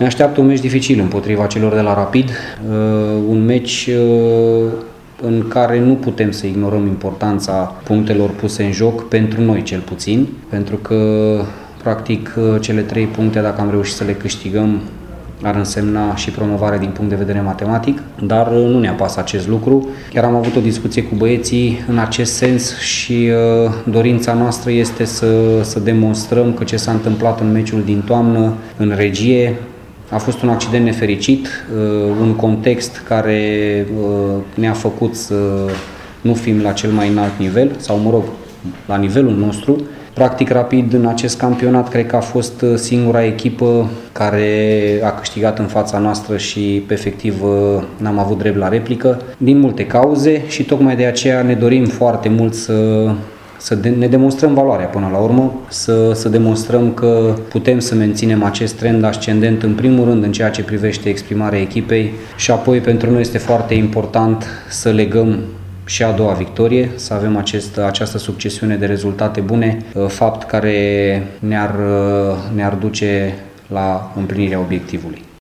Ne așteaptă un meci dificil împotriva celor de la Rapid, un meci în care nu putem să ignorăm importanța punctelor puse în joc, pentru noi cel puțin, pentru că practic cele 3 puncte, dacă am reușit să le câștigăm, ar însemna și promovare din punct de vedere matematic, dar nu ne apasă acest lucru. Chiar am avut o discuție cu băieții în acest sens și dorința noastră este să demonstrăm că ce s-a întâmplat în meciul din toamnă, în Regie, a fost un accident nefericit, un context care ne-a făcut să nu fim la cel mai înalt nivel, sau mă rog, la nivelul nostru. Practic, Rapid în acest campionat cred că a fost singura echipă care a câștigat în fața noastră și efectiv n-am avut drept la replică, din multe cauze, și tocmai de aceea ne dorim foarte mult să ne demonstrăm valoarea până la urmă, să demonstrăm că putem să menținem acest trend ascendent, în primul rând în ceea ce privește exprimarea echipei, și apoi pentru noi este foarte important să legăm și a doua victorie, să avem această succesiune de rezultate bune, fapt care ne-ar duce la împlinirea obiectivului.